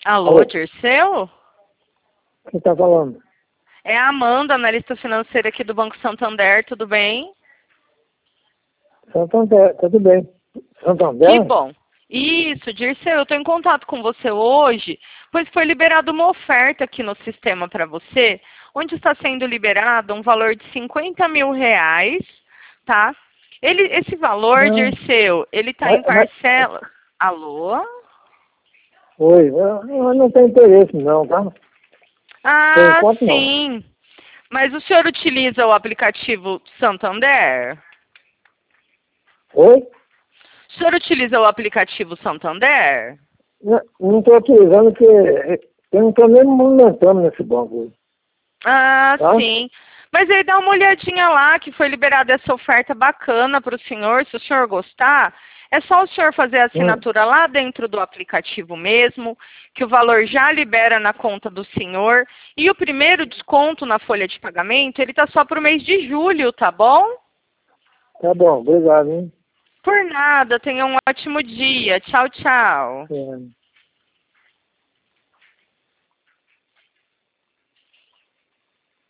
Alô, Alô, Dirceu? quem está falando? É a Amanda, analista financeira aqui do Banco Santander, tudo bem? Santander, tudo bem. Que Santander? bom. Isso, Dirceu, eu estou em contato com você hoje, pois foi liberada uma oferta aqui no sistema para você, onde está sendo liberado um valor de R$ 50.000, tá? Esse valor, Não, Dirceu, ele está em mas, parcela. Alô? oi, eu não tenho interesse não, tá? Por Ah, enquanto não. sim. Mas o senhor utiliza o aplicativo Santander? Oi? O senhor utiliza o aplicativo Santander? Não estou utilizando porque eu não estou nem me movimentando nesse banco, Ah, tá? sim. Mas aí dá uma olhadinha lá que foi liberada essa oferta bacana para o senhor. Se o senhor gostar, é só o senhor fazer a Hum, assinatura lá dentro do aplicativo mesmo, que o valor já libera na conta do senhor. E o primeiro desconto na folha de pagamento, ele tá só para o mês de julho, tá bom? tá bom, obrigado, hein? Por nada, tenha um ótimo dia. Tchau, tchau. É.